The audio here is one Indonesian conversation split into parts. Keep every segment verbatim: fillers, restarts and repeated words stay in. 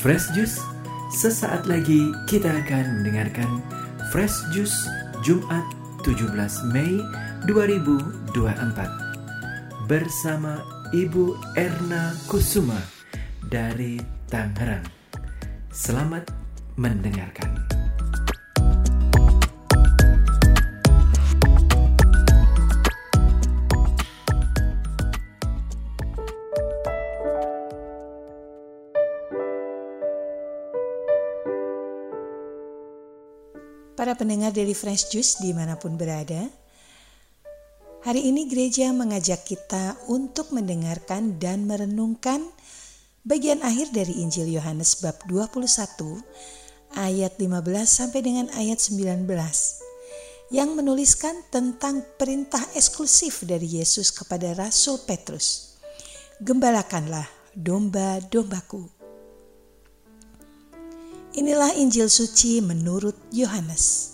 Fresh Juice, sesaat lagi kita akan mendengarkan Fresh Juice Jumat tujuh belas Mei dua ribu dua puluh empat bersama Ibu Erna Kusuma dari Tangerang. Selamat mendengarkan. Para pendengar dari Fresh Juice dimanapun berada, hari ini gereja mengajak kita untuk mendengarkan dan merenungkan bagian akhir dari Injil Yohanes bab dua puluh satu ayat lima belas sampai dengan ayat sembilan belas yang menuliskan tentang perintah eksklusif dari Yesus kepada Rasul Petrus. Gembalakanlah domba-dombaku. Inilah Injil suci menurut Yohanes.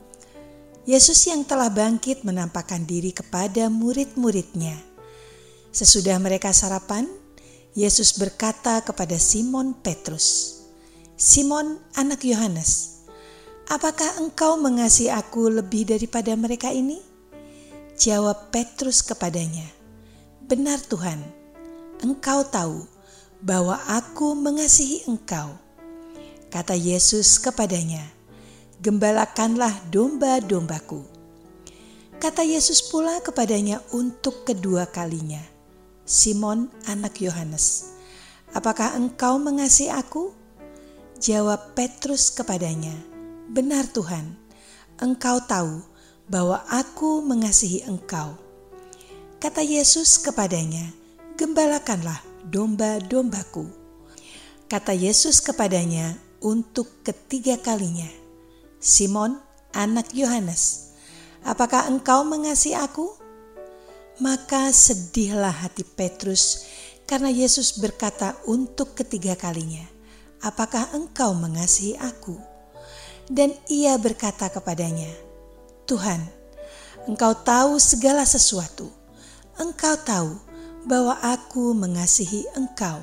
Yesus yang telah bangkit menampakkan diri kepada murid-muridnya. Sesudah mereka sarapan, Yesus berkata kepada Simon Petrus, "Simon, anak Yohanes, apakah engkau mengasihi aku lebih daripada mereka ini?" Jawab Petrus kepadanya, "Benar Tuhan, engkau tahu bahwa aku mengasihi engkau." Kata Yesus kepadanya, "Gembalakanlah domba-dombaku." Kata Yesus pula kepadanya untuk kedua kalinya, "Simon, anak Yohanes, apakah engkau mengasihi aku?" Jawab Petrus kepadanya, "Benar Tuhan, engkau tahu bahwa aku mengasihi engkau." Kata Yesus kepadanya, "Gembalakanlah domba-dombaku." Kata Yesus kepadanya untuk ketiga kalinya, "Simon, anak Yohanes, apakah engkau mengasihi aku?" Maka sedihlah hati Petrus karena Yesus berkata untuk ketiga kalinya, "Apakah engkau mengasihi aku?" Dan ia berkata kepadanya, "Tuhan, engkau tahu segala sesuatu. Engkau tahu bahwa aku mengasihi engkau."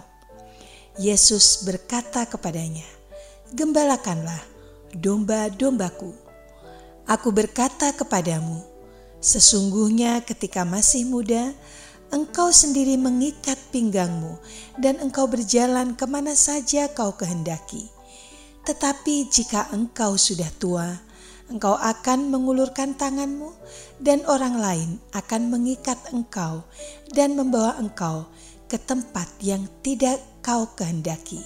Yesus berkata kepadanya, "Gembalakanlah domba-dombaku. Aku berkata kepadamu, sesungguhnya ketika masih muda, engkau sendiri mengikat pinggangmu dan engkau berjalan kemana saja kau kehendaki. Tetapi jika engkau sudah tua, engkau akan mengulurkan tanganmu dan orang lain akan mengikat engkau dan membawa engkau ke tempat yang tidak kau kehendaki."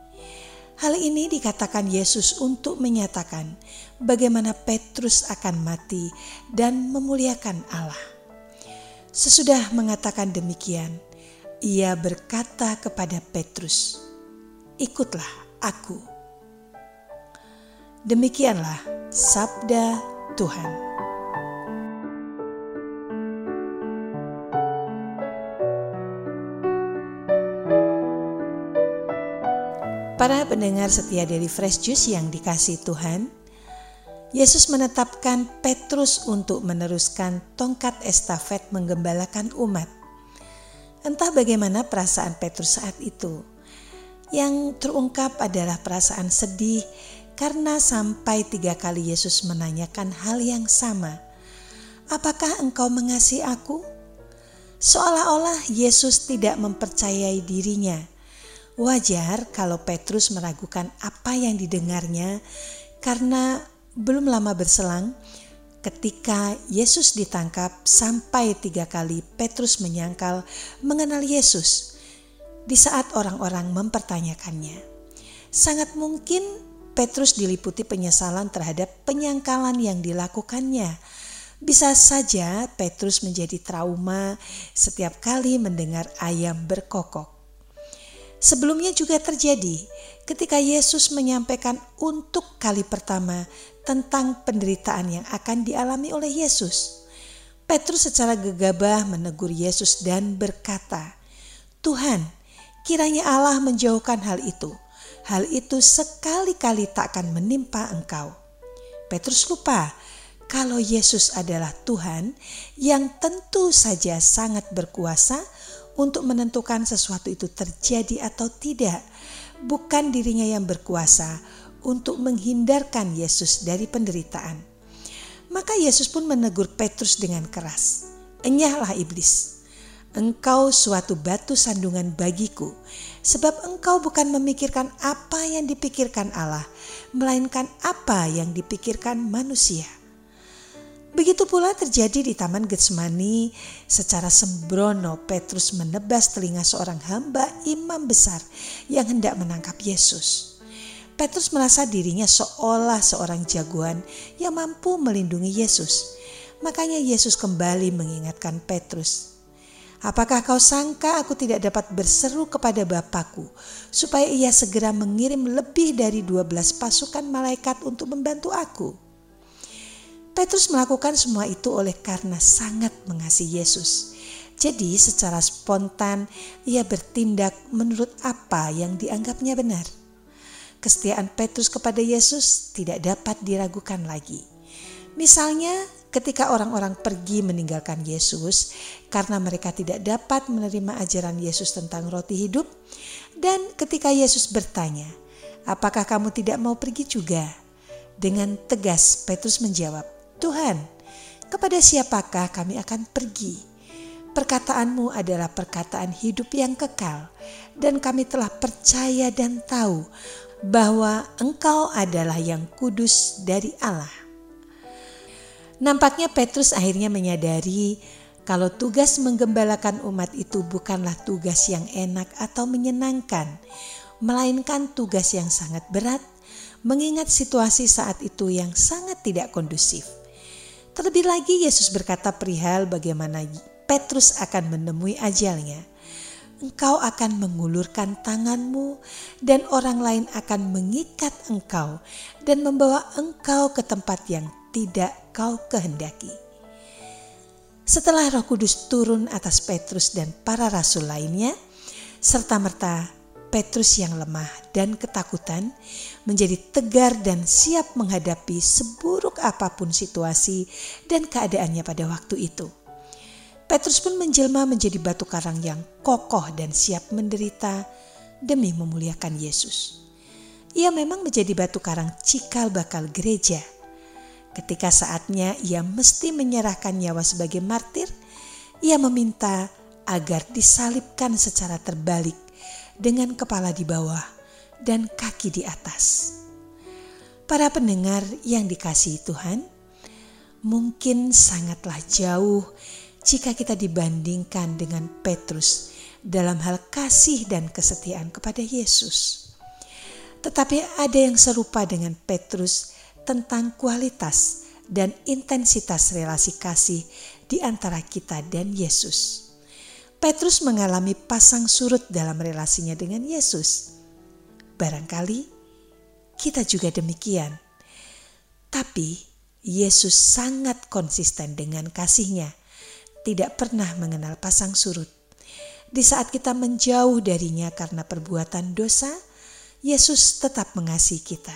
Hal ini dikatakan Yesus untuk menyatakan bagaimana Petrus akan mati dan memuliakan Allah. Sesudah mengatakan demikian, ia berkata kepada Petrus, "Ikutlah aku." Demikianlah sabda Tuhan. Para pendengar setia dari Fresh Juice yang dikasihi Tuhan, Yesus menetapkan Petrus untuk meneruskan tongkat estafet menggembalakan umat. Entah bagaimana perasaan Petrus saat itu. Yang terungkap adalah perasaan sedih karena sampai tiga kali Yesus menanyakan hal yang sama. "Apakah engkau mengasihi aku?" Seolah-olah Yesus tidak mempercayai dirinya. Wajar kalau Petrus meragukan apa yang didengarnya karena belum lama berselang ketika Yesus ditangkap sampai tiga kali Petrus menyangkal mengenal Yesus di saat orang-orang mempertanyakannya. Sangat mungkin Petrus diliputi penyesalan terhadap penyangkalan yang dilakukannya. Bisa saja Petrus menjadi trauma setiap kali mendengar ayam berkokok. Sebelumnya juga terjadi ketika Yesus menyampaikan untuk kali pertama tentang penderitaan yang akan dialami oleh Yesus. Petrus secara gegabah menegur Yesus dan berkata, "Tuhan, kiranya Allah menjauhkan hal itu. Hal itu sekali-kali tak akan menimpa engkau." Petrus lupa kalau Yesus adalah Tuhan yang tentu saja sangat berkuasa untuk menentukan sesuatu itu terjadi atau tidak, bukan dirinya yang berkuasa untuk menghindarkan Yesus dari penderitaan. Maka Yesus pun menegur Petrus dengan keras. "Enyahlah iblis, engkau suatu batu sandungan bagiku, sebab engkau bukan memikirkan apa yang dipikirkan Allah, melainkan apa yang dipikirkan manusia." Begitu pula terjadi di Taman Getsemani. Secara sembrono Petrus menebas telinga seorang hamba imam besar yang hendak menangkap Yesus. Petrus merasa dirinya seolah seorang jagoan yang mampu melindungi Yesus. Makanya Yesus kembali mengingatkan Petrus, "Apakah kau sangka aku tidak dapat berseru kepada Bapakku supaya ia segera mengirim lebih dari dua belas pasukan malaikat untuk membantu aku?" Petrus melakukan semua itu oleh karena sangat mengasihi Yesus. Jadi secara spontan ia bertindak menurut apa yang dianggapnya benar. Kesetiaan Petrus kepada Yesus tidak dapat diragukan lagi. Misalnya ketika orang-orang pergi meninggalkan Yesus karena mereka tidak dapat menerima ajaran Yesus tentang roti hidup, dan ketika Yesus bertanya, "Apakah kamu tidak mau pergi juga?" Dengan tegas Petrus menjawab, "Tuhan, kepada siapakah kami akan pergi? Perkataanmu adalah perkataan hidup yang kekal, dan kami telah percaya dan tahu bahwa Engkau adalah yang kudus dari Allah." Nampaknya Petrus akhirnya menyadari kalau tugas menggembalakan umat itu bukanlah tugas yang enak atau menyenangkan, melainkan tugas yang sangat berat, mengingat situasi saat itu yang sangat tidak kondusif. Terlebih lagi Yesus berkata perihal bagaimana Petrus akan menemui ajalnya. "Engkau akan mengulurkan tanganmu dan orang lain akan mengikat engkau dan membawa engkau ke tempat yang tidak kau kehendaki." Setelah Roh Kudus turun atas Petrus dan para rasul lainnya, serta-merta Petrus yang lemah dan ketakutan menjadi tegar dan siap menghadapi seburuk apapun situasi dan keadaannya pada waktu itu. Petrus pun menjelma menjadi batu karang yang kokoh dan siap menderita demi memuliakan Yesus. Ia memang menjadi batu karang cikal bakal gereja. Ketika saatnya ia mesti menyerahkan nyawa sebagai martir, ia meminta agar disalibkan secara terbalik dengan kepala di bawah dan kaki di atas. Para pendengar yang dikasihi Tuhan, mungkin sangatlah jauh jika kita dibandingkan dengan Petrus dalam hal kasih dan kesetiaan kepada Yesus. Tetapi ada yang serupa dengan Petrus tentang kualitas dan intensitas relasi kasih di antara kita dan Yesus. Petrus mengalami pasang surut dalam relasinya dengan Yesus. Barangkali kita juga demikian. Tapi Yesus sangat konsisten dengan kasih-Nya, tidak pernah mengenal pasang surut. Di saat kita menjauh darinya karena perbuatan dosa, Yesus tetap mengasihi kita.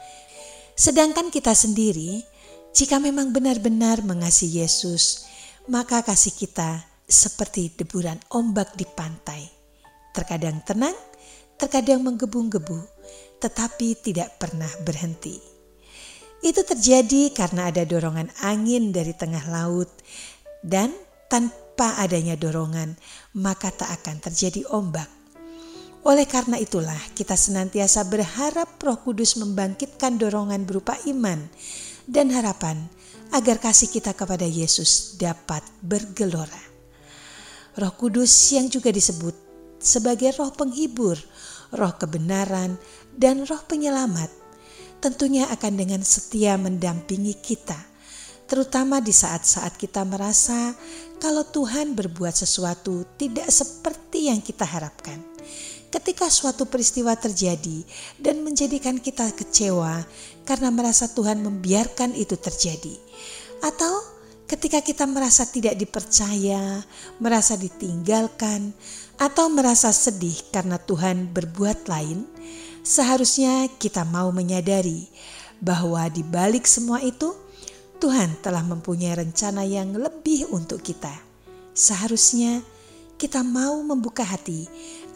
Sedangkan kita sendiri, jika memang benar-benar mengasihi Yesus, maka kasih kita seperti deburan ombak di pantai. Terkadang tenang, terkadang menggebu-gebu, tetapi tidak pernah berhenti. Itu terjadi karena ada dorongan angin dari tengah laut, dan tanpa adanya dorongan, maka tak akan terjadi ombak. Oleh karena itulah kita senantiasa berharap Roh Kudus membangkitkan dorongan berupa iman dan harapan agar kasih kita kepada Yesus dapat bergelora. Roh Kudus yang juga disebut sebagai roh penghibur, roh kebenaran, dan roh penyelamat, tentunya akan dengan setia mendampingi kita, terutama di saat-saat kita merasa kalau Tuhan berbuat sesuatu tidak seperti yang kita harapkan. Ketika suatu peristiwa terjadi dan menjadikan kita kecewa karena merasa Tuhan membiarkan itu terjadi, atau ketika kita merasa tidak dipercaya, merasa ditinggalkan, atau merasa sedih karena Tuhan berbuat lain, seharusnya kita mau menyadari bahwa di balik semua itu, Tuhan telah mempunyai rencana yang lebih untuk kita. Seharusnya kita mau membuka hati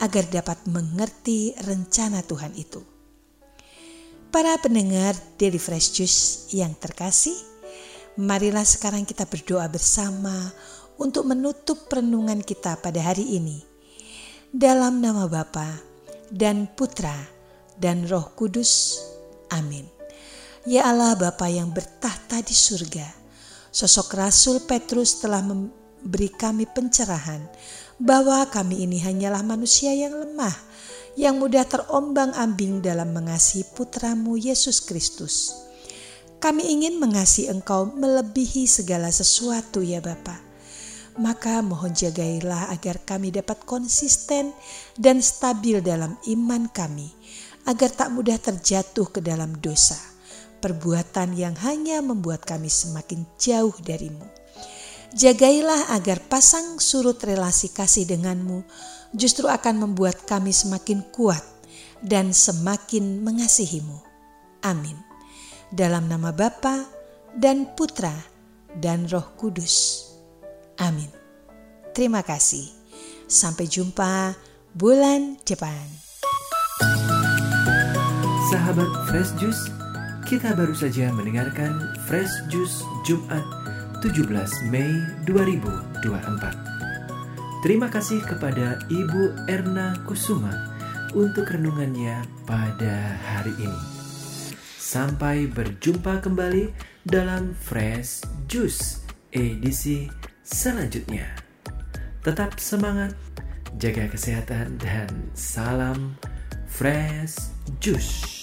agar dapat mengerti rencana Tuhan itu. Para pendengar Daily Fresh Juice yang terkasih, marilah sekarang kita berdoa bersama untuk menutup renungan kita pada hari ini. Dalam nama Bapa dan Putra dan Roh Kudus. Amin. Ya Allah Bapa yang bertahta di surga, sosok Rasul Petrus telah memberi kami pencerahan bahwa kami ini hanyalah manusia yang lemah, yang mudah terombang-ambing dalam mengasihi Putramu Yesus Kristus. Kami ingin mengasihi Engkau melebihi segala sesuatu ya Bapa. Maka mohon jagailah agar kami dapat konsisten dan stabil dalam iman kami, agar tak mudah terjatuh ke dalam dosa, perbuatan yang hanya membuat kami semakin jauh darimu. Jagailah agar pasang surut relasi kasih denganmu justru akan membuat kami semakin kuat dan semakin mengasihimu. Amin. Dalam nama Bapa dan Putra dan Roh Kudus. Amin. Terima kasih. Sampai jumpa bulan depan. Sahabat Fresh Juice, kita baru saja mendengarkan Fresh Juice Jumat tujuh belas Mei dua ribu dua puluh empat. Terima kasih kepada Ibu Erna Kusuma untuk renungannya pada hari ini. Sampai berjumpa kembali dalam Fresh Juice edisi selanjutnya. Tetap semangat, jaga kesehatan, dan salam Fresh Juice.